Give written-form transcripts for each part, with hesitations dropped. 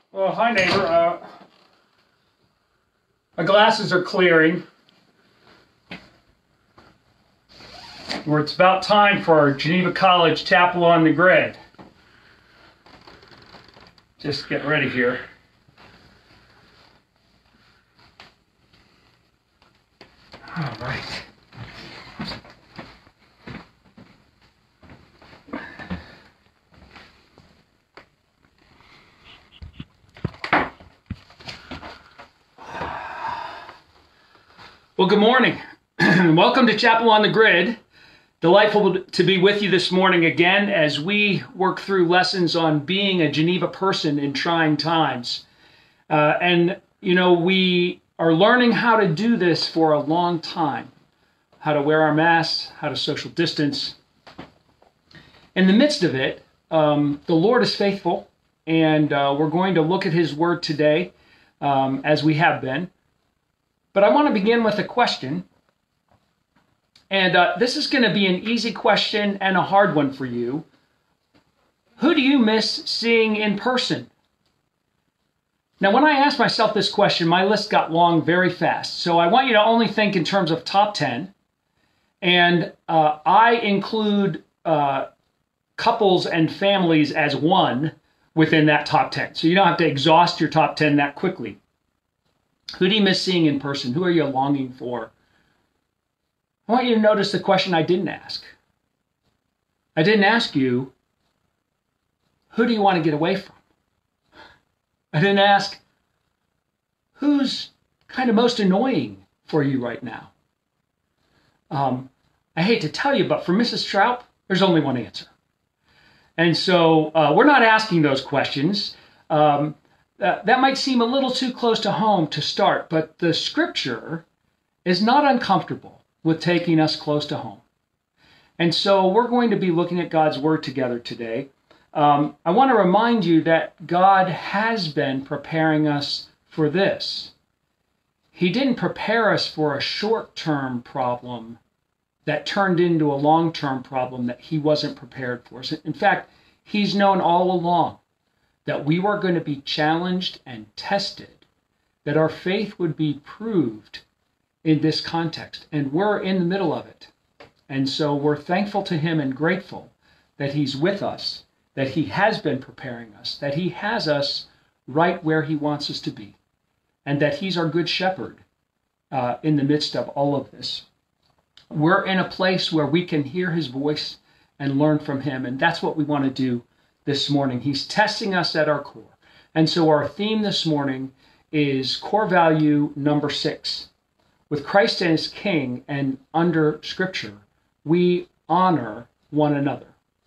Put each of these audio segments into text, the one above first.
Well, hi neighbor. My glasses are clearing. Where it's about time for Geneva College Chapel on the Grid. Just get ready here. All right. Well, good morning. Welcome to Chapel on the Grid. Delightful to be with you this morning again as we work through lessons on being a Geneva person in trying times. We are learning how to do this for a long time. How to wear our masks, how to social distance. In the midst of it, the Lord is faithful, and we're going to look at His Word today, as we have been. But I want to begin with a question. And this is going to be an easy question and a hard one for you. Who do you miss seeing in person? Now, when I asked myself this question, my list got long very fast. So I want you to only think in terms of top 10. And I include couples and families as one within that top 10. So you don't have to exhaust your top 10 that quickly. Who do you miss seeing in person? Who are you longing for? I want you to notice the question I didn't ask. I didn't ask you, who do you want to get away from? I didn't ask, who's kind of most annoying for you right now? I hate to tell you, but for Mrs. Trout, there's only one answer. And so we're not asking those questions. That might seem a little too close to home to start, but the scripture is not uncomfortable with taking us close to home. And so we're going to be looking at God's Word together today. I want to remind you that God has been preparing us for this. He didn't prepare us for a short-term problem that turned into a long-term problem that He wasn't prepared for. In fact, He's known all along that we were going to be challenged and tested, that our faith would be proved in this context, and we're in the middle of it. And so we're thankful to Him and grateful that He's with us, that He has been preparing us, that He has us right where He wants us to be, and that He's our good shepherd in the midst of all of this. We're in a place where we can hear His voice and learn from Him, and that's what we want to do this morning. He's testing us at our core. And so our theme this morning is core value number 6. With Christ as King and under Scripture, we honor one another.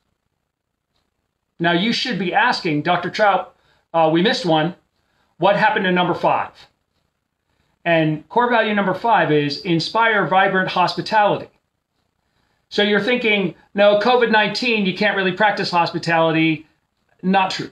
Now you should be asking, Dr. Trout, we missed one. What happened to number 5? And core value number 5 is inspire vibrant hospitality. So you're thinking, no, COVID-19, you can't really practice hospitality. Not true.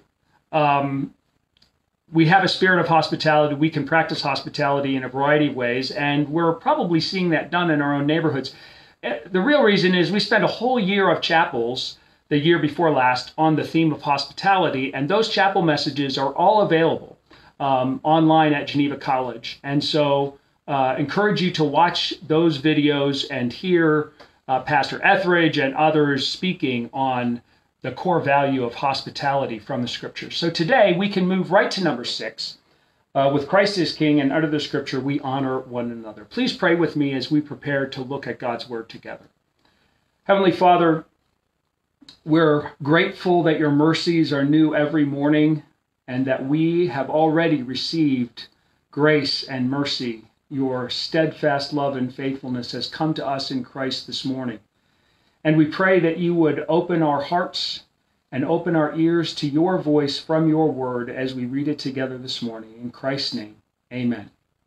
We have a spirit of hospitality. We can practice hospitality in a variety of ways, and we're probably seeing that done in our own neighborhoods. The real reason is we spent a whole year of chapels, the year before last, on the theme of hospitality, and those chapel messages are all available online at Geneva College. And so encourage you to watch those videos and hear Pastor Etheridge and others speaking on the core value of hospitality from the Scriptures. So today we can move right to number 6. With Christ as King and under the Scripture, we honor one another. Please pray with me as we prepare to look at God's Word together. Heavenly Father, we're grateful that your mercies are new every morning and that we have already received grace and mercy. Your steadfast love and faithfulness has come to us in Christ this morning. And we pray that you would open our hearts and open our ears to your voice from your word as we read it together this morning. In Christ's name, amen.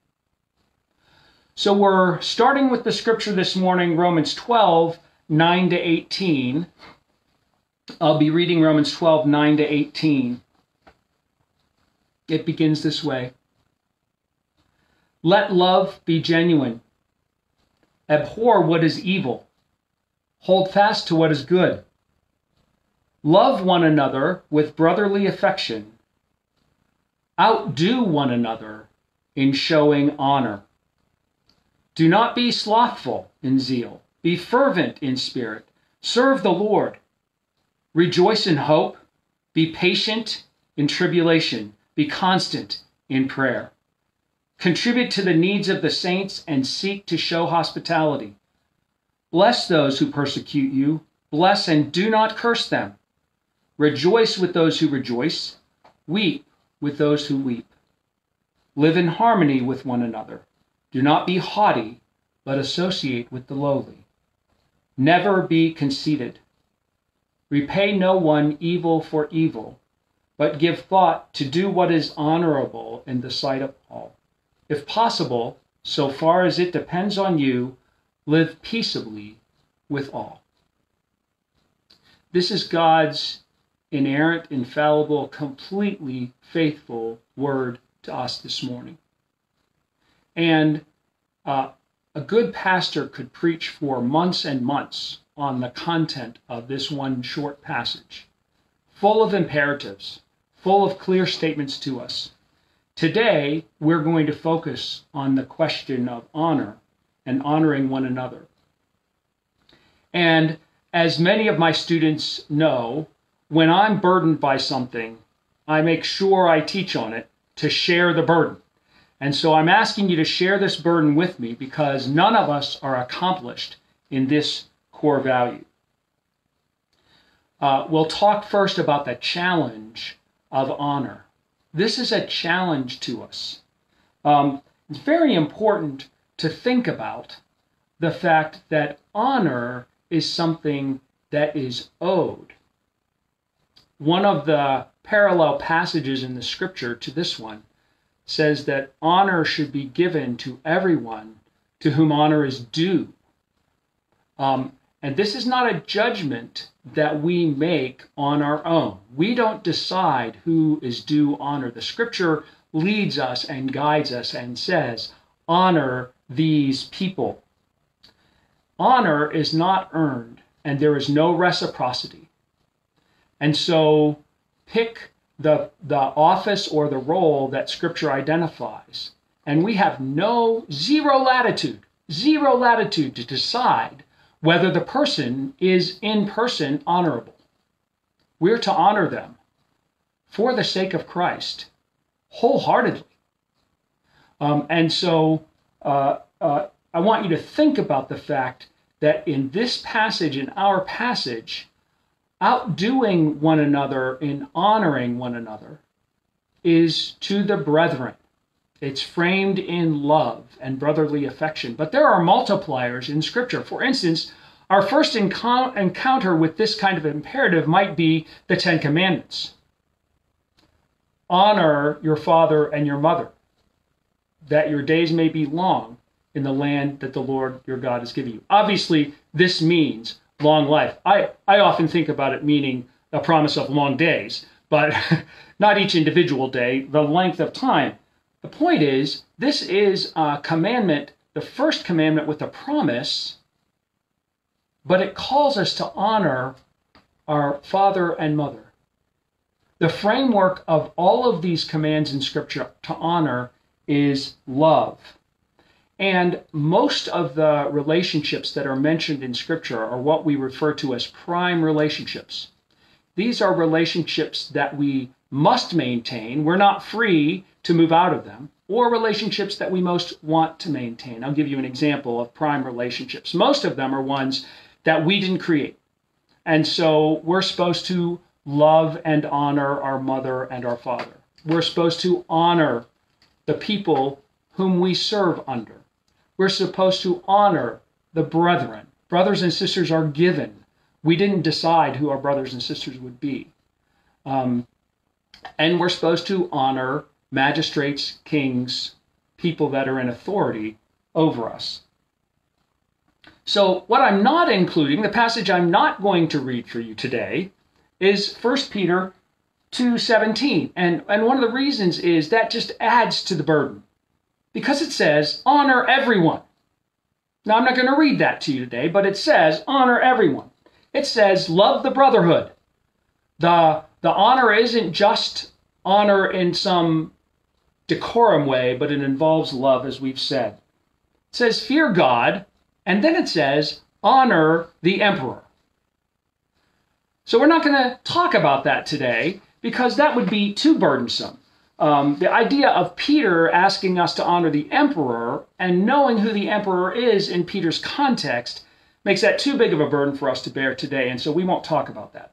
So we're starting with the scripture this morning, Romans 12, 9 to 18. I'll be reading Romans 12, 9 to 18. It begins this way. Let love be genuine. Abhor what is evil. Hold fast to what is good. Love one another with brotherly affection. Outdo one another in showing honor. Do not be slothful in zeal. Be fervent in spirit. Serve the Lord. Rejoice in hope. Be patient in tribulation. Be constant in prayer. Contribute to the needs of the saints and seek to show hospitality. Bless those who persecute you. Bless and do not curse them. Rejoice with those who rejoice. Weep with those who weep. Live in harmony with one another. Do not be haughty, but associate with the lowly. Never be conceited. Repay no one evil for evil, but give thought to do what is honorable in the sight of all. If possible, so far as it depends on you, live peaceably with all. This is God's inerrant, infallible, completely faithful word to us this morning. And a good pastor could preach for months and months on the content of this one short passage, full of imperatives, full of clear statements to us. Today, we're going to focus on the question of honor and honoring one another. And as many of my students know, when I'm burdened by something, I make sure I teach on it to share the burden. And so I'm asking you to share this burden with me because none of us are accomplished in this core value. We'll talk first about the challenge of honor. This is a challenge to us. It's very important to think about the fact that honor is something that is owed. One of the parallel passages in the scripture to this one says that honor should be given to everyone to whom honor is due. And this is not a judgment that we make on our own. We don't decide who is due honor. The scripture leads us and guides us and says, honor these people. Honor is not earned, and there is no reciprocity. And so pick the office or the role that Scripture identifies. And we have zero latitude to decide whether the person is in person honorable. We're to honor them for the sake of Christ, wholeheartedly. And so I want you to think about the fact that in this passage, in our passage, outdoing one another in honoring one another is to the brethren. It's framed in love and brotherly affection. But there are multipliers in Scripture. For instance, our first encounter with this kind of imperative might be the Ten Commandments. Honor your father and your mother, that your days may be long in the land that the Lord your God has given you. Obviously, this means long life. I often think about it meaning a promise of long days, but not each individual day, the length of time. The point is, this is a commandment, the first commandment with a promise, but it calls us to honor our father and mother. The framework of all of these commands in Scripture to honor is love. And most of the relationships that are mentioned in Scripture are what we refer to as prime relationships. These are relationships that we must maintain. We're not free to move out of them, or relationships that we most want to maintain. I'll give you an example of prime relationships. Most of them are ones that we didn't create. And so we're supposed to love and honor our mother and our father. We're supposed to honor the people whom we serve under. We're supposed to honor the brethren. Brothers and sisters are given. We didn't decide who our brothers and sisters would be. And we're supposed to honor magistrates, kings, people that are in authority over us. So what I'm not including, the passage I'm not going to read for you today, is 1 Peter 2:17. And one of the reasons is that just adds to the burden. Because it says, honor everyone. Now, I'm not going to read that to you today, but it says, honor everyone. It says, love the brotherhood. The honor isn't just honor in some decorum way, but it involves love, as we've said. It says, fear God, and then it says, honor the emperor. So we're not going to talk about that today because that would be too burdensome. The idea of Peter asking us to honor the emperor and knowing who the emperor is in Peter's context makes that too big of a burden for us to bear today, and so we won't talk about that.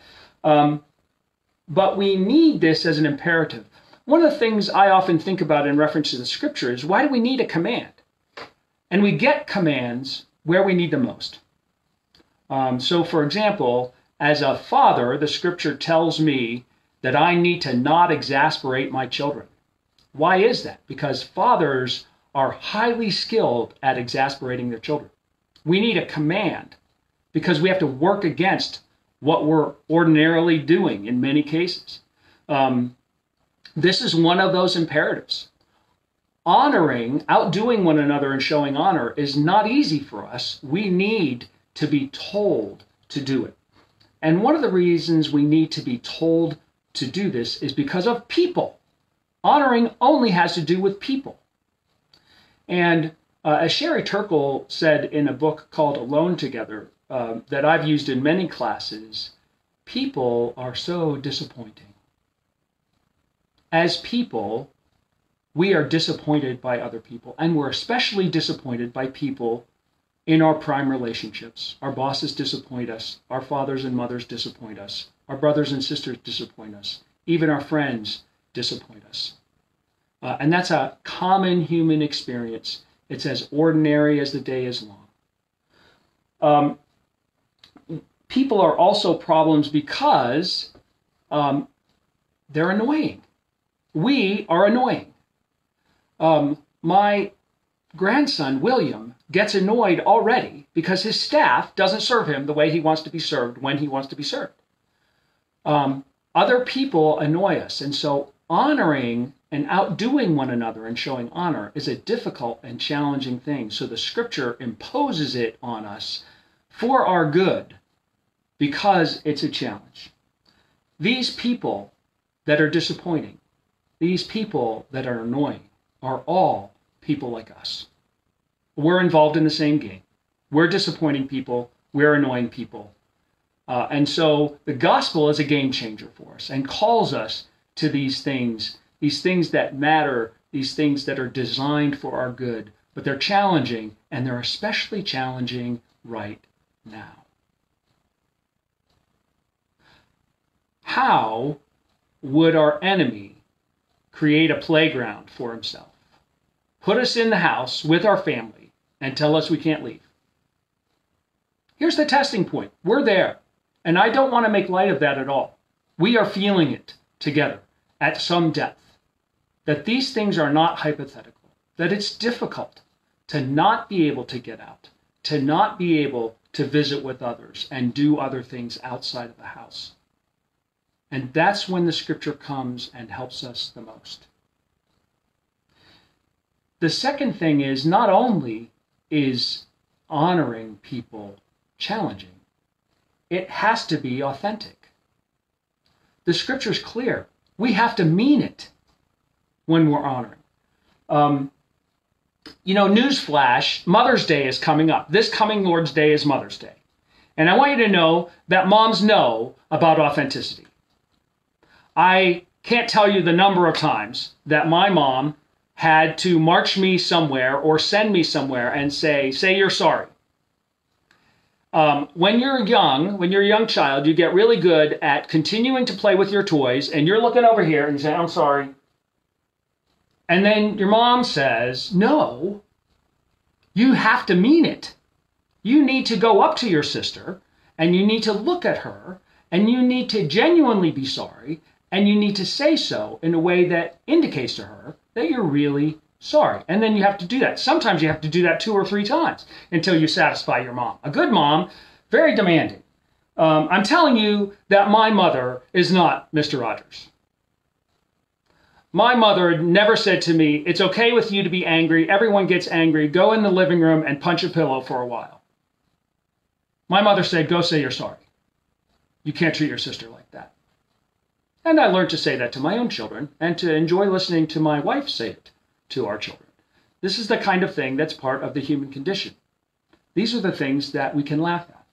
But we need this as an imperative. One of the things I often think about in reference to the scripture is, why do we need a command? And we get commands where we need them most. So for example, as a father, the scripture tells me that I need to not exasperate my children. Why is that? Because fathers are highly skilled at exasperating their children. We need a command because we have to work against what we're ordinarily doing in many cases. This is one of those imperatives. Honoring, outdoing one another and showing honor is not easy for us. We need to be told to do it. And one of the reasons we need to be told to do this is because of people. Honoring only has to do with people. And as Sherry Turkle said in a book called Alone Together, that I've used in many classes, people are so disappointing. As people, we are disappointed by other people, and we're especially disappointed by people in our prime relationships. Our bosses disappoint us, our fathers and mothers disappoint us, our brothers and sisters disappoint us, even our friends disappoint us. And that's a common human experience. It's as ordinary as the day is long. People are also problems because they're annoying. We are annoying. My grandson, William, gets annoyed already because his staff doesn't serve him the way he wants to be served when he wants to be served. Other people annoy us, and so honoring and outdoing one another and showing honor is a difficult and challenging thing. So the scripture imposes it on us for our good because it's a challenge. These people that are disappointing, these people that are annoying, are all people like us. We're involved in the same game. We're disappointing people. We're annoying people. And so the gospel is a game changer for us and calls us to these things that matter, these things that are designed for our good. But they're challenging, and they're especially challenging right now. How would our enemy create a playground for himself? Put us in the house with our family and tell us we can't leave. Here's the testing point. We're there. And I don't want to make light of that at all. We are feeling it together at some depth. That these things are not hypothetical. That it's difficult to not be able to get out. To not be able to visit with others and do other things outside of the house. And that's when the scripture comes and helps us the most. The second thing is, not only is honoring people challenging, it has to be authentic. The scripture's clear. We have to mean it when we're honoring. Newsflash, Mother's Day is coming up. This coming Lord's Day is Mother's Day. And I want you to know that moms know about authenticity. I can't tell you the number of times that my mom had to march me somewhere or send me somewhere and say you're sorry. When you're a young child, you get really good at continuing to play with your toys, and you're looking over here and you say, I'm sorry. And then your mom says, no, you have to mean it. You need to go up to your sister, and you need to look at her, and you need to genuinely be sorry, and you need to say so in a way that indicates to her that you're really sorry. And then you have to do that. Sometimes you have to do that 2 or 3 times until you satisfy your mom. A good mom, very demanding. I'm telling you that my mother is not Mr. Rogers. My mother never said to me, it's okay with you to be angry. Everyone gets angry. Go in the living room and punch a pillow for a while. My mother said, go say you're sorry. You can't treat your sister like that. And I learned to say that to my own children and to enjoy listening to my wife say it to our children. This is the kind of thing that's part of the human condition. These are the things that we can laugh at.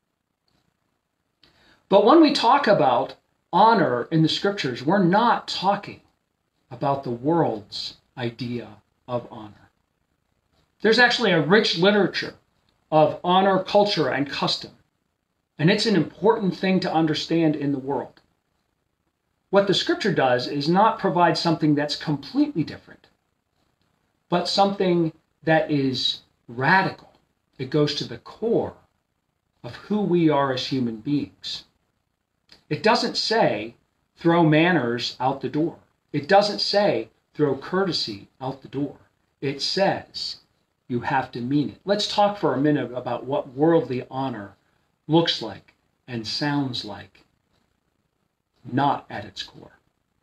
But when we talk about honor in the scriptures, we're not talking about the world's idea of honor. There's actually a rich literature of honor, culture, and custom. And it's an important thing to understand in the world. What the scripture does is not provide something that's completely different, but something that is radical. It goes to the core of who we are as human beings. It doesn't say throw manners out the door. It doesn't say throw courtesy out the door. It says you have to mean it. Let's talk for a minute about what worldly honor looks like and sounds like, not at its core.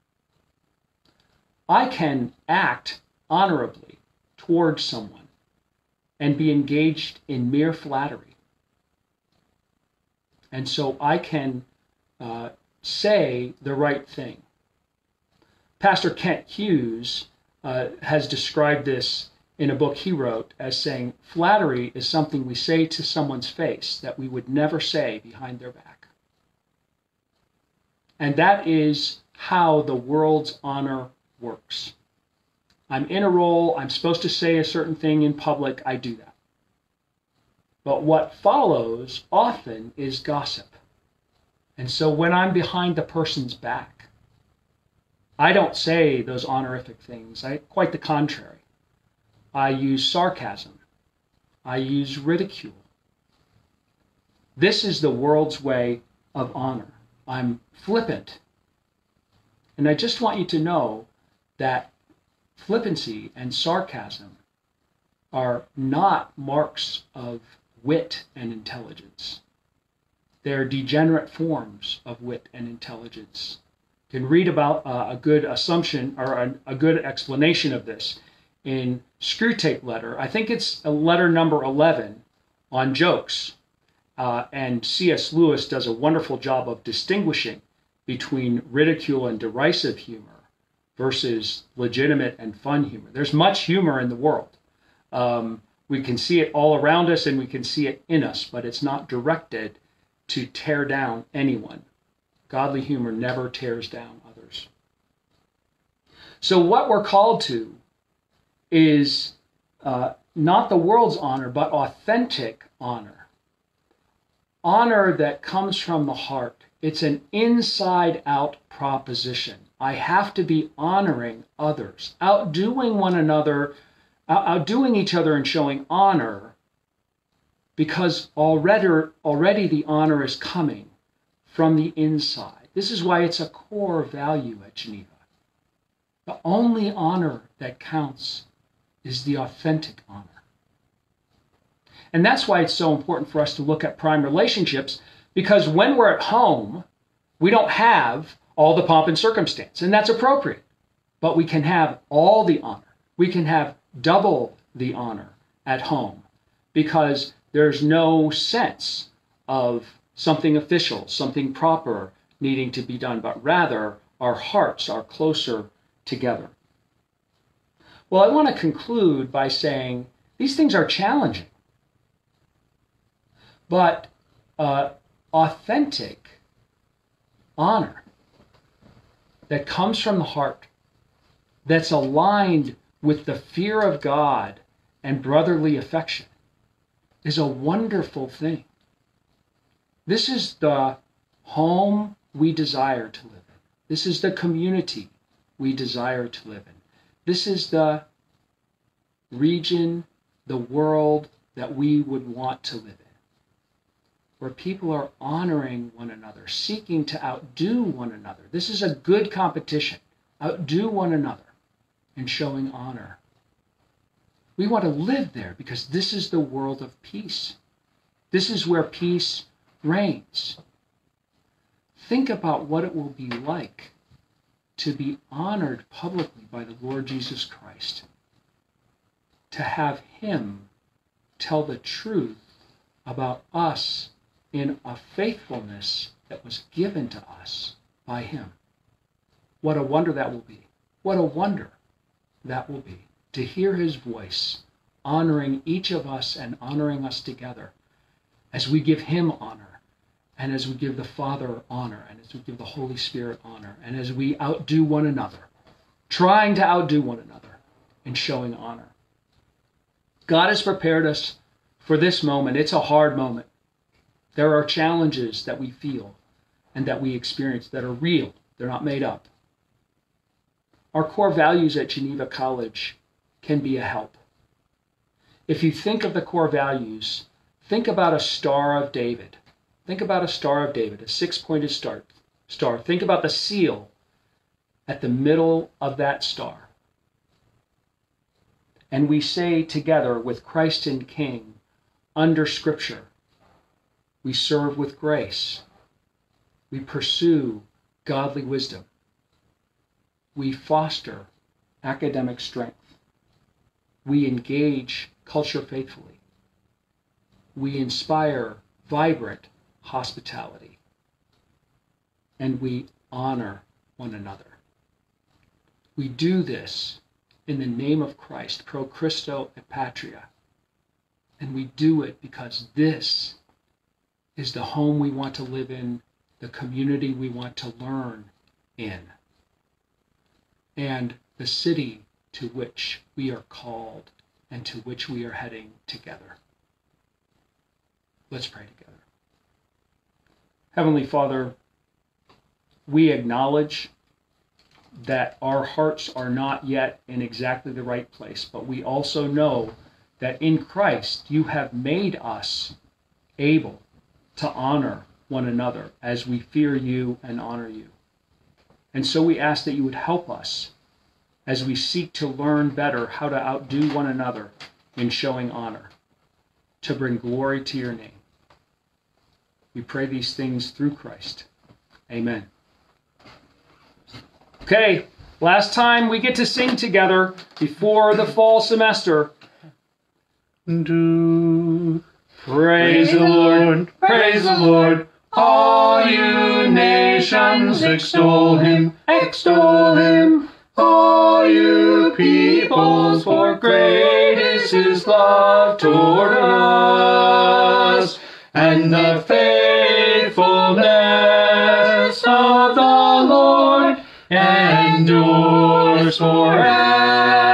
I can act honorably towards someone and be engaged in mere flattery. And so I can say the right thing. Pastor Kent Hughes has described this in a book he wrote as saying, flattery is something we say to someone's face that we would never say behind their back. And that is how the world's honor works. I'm in a role, I'm supposed to say a certain thing in public, I do that. But what follows often is gossip. And so when I'm behind the person's back, I don't say those honorific things. Quite the contrary. I use sarcasm. I use ridicule. This is the world's way of honor. I'm flippant. And I just want you to know that flippancy and sarcasm are not marks of wit and intelligence. They're degenerate forms of wit and intelligence. You can read about a good assumption or a good explanation of this in Screwtape Letter. I think it's letter number 11 on jokes. And C.S. Lewis does a wonderful job of distinguishing between ridicule and derisive humor versus legitimate and fun humor. There's much humor in the world. We can see it all around us and we can see it in us, but it's not directed to tear down anyone. Godly humor never tears down others. So what we're called to is not the world's honor, but authentic honor. Honor that comes from the heart. It's an inside-out proposition. I have to be honoring others, outdoing one another, outdoing each other and showing honor, because already the honor is coming from the inside. This is why it's a core value at Geneva. The only honor that counts is the authentic honor. And that's why it's so important for us to look at prime relationships, because when we're at home, we don't have all the pomp and circumstance, and that's appropriate. But we can have all the honor. We can have double the honor at home, because there's no sense of something official, something proper needing to be done, but rather our hearts are closer together. Well, I want to conclude by saying these things are challenging, but authentic honor that comes from the heart, that's aligned with the fear of God and brotherly affection, is a wonderful thing. This is the home we desire to live in. This is the community we desire to live in. This is the region, the world that we would want to live in, where people are honoring one another, seeking to outdo one another. This is a good competition. Outdo one another and showing honor. We want to live there because this is the world of peace. This is where peace reigns. Think about what it will be like to be honored publicly by the Lord Jesus Christ, to have him tell the truth about us in a faithfulness that was given to us by him. What a wonder that will be. What a wonder that will be to hear his voice honoring each of us and honoring us together as we give him honor and as we give the Father honor and as we give the Holy Spirit honor and as we outdo one another, trying to outdo one another in showing honor. God has prepared us for this moment. It's a hard moment. There are challenges that we feel and that we experience that are real. They're not made up. Our core values at Geneva College can be a help. If you think of the core values, think about a Star of David. Think about a Star of David, a six-pointed star. Think about the seal at the middle of that star. And we say together with Christ and King, under Scripture, we serve with grace. We pursue godly wisdom. We foster academic strength. We engage culture faithfully. We inspire vibrant hospitality. And we honor one another. We do this in the name of Christ, pro Christo et patria. And we do it because this is the home we want to live in, the community we want to learn in, and the city to which we are called and to which we are heading together. Let's pray together. Heavenly Father, we acknowledge that our hearts are not yet in exactly the right place, but we also know that in Christ you have made us able to honor one another as we fear you and honor you. And so we ask that you would help us as we seek to learn better how to outdo one another in showing honor, to bring glory to your name. We pray these things through Christ. Amen. Okay, last time we get to sing together before the fall semester. Praise the Lord, praise the Lord. All you nations extol him, extol him. All you peoples, for great is his love toward us, and the faithfulness of the Lord endures forever.